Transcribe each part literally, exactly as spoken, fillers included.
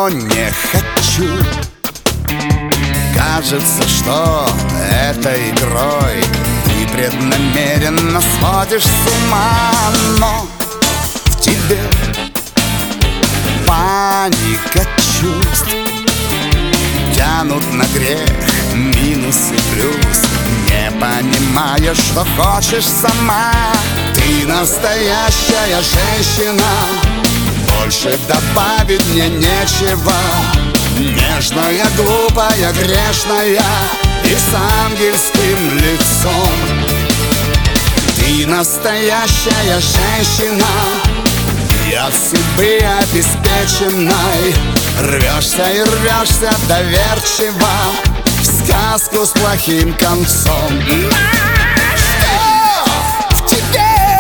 но не хочу. Кажется, что этой игрой ты преднамеренно сводишь с ума, но в тебе паника чувств тянут на грех минус и плюс, не понимая, что хочешь сама. Ты настоящая женщина, больше добавить мне нечего. Нежная, глупая, грешная и с ангельским лицом. Ты настоящая женщина, и от судьбы обеспеченной рвешься и рвешься доверчиво в сказку с плохим концом. Что в тебе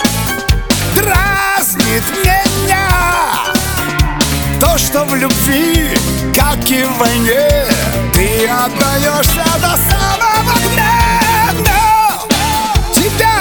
дразнит меня? То, что в любви, как и в войне, ты отдаешься до самого дна. Но тебя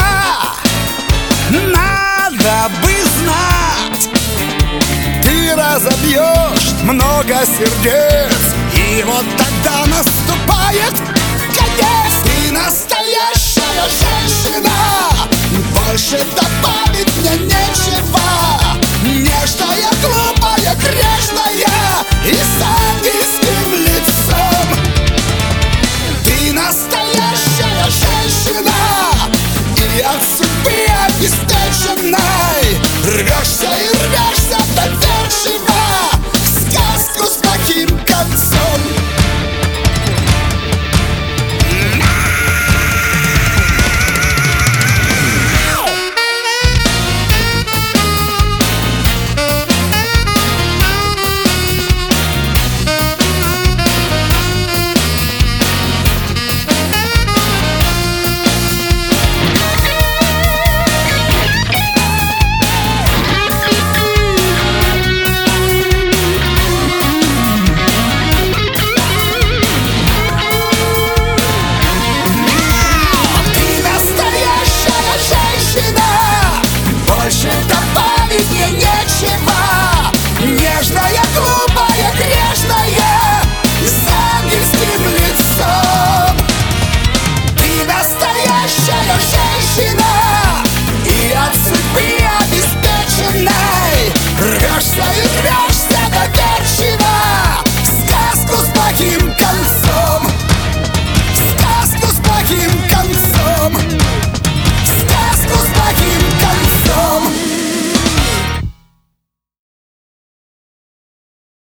надо бы знать, ты разобьешь много сердец, и вот тогда наступает конец. Ты настоящая женщина, больше добавить мне нечего. Нежная, глупая, грешная и с ангельским лицом. Ты настоящая женщина, и от судьбы обеспеченной рвешься и рвешься доверчиво в сказку с плохим концом. Нежная, глупая, грешная и с ангельским лицом. Ты настоящая женщина,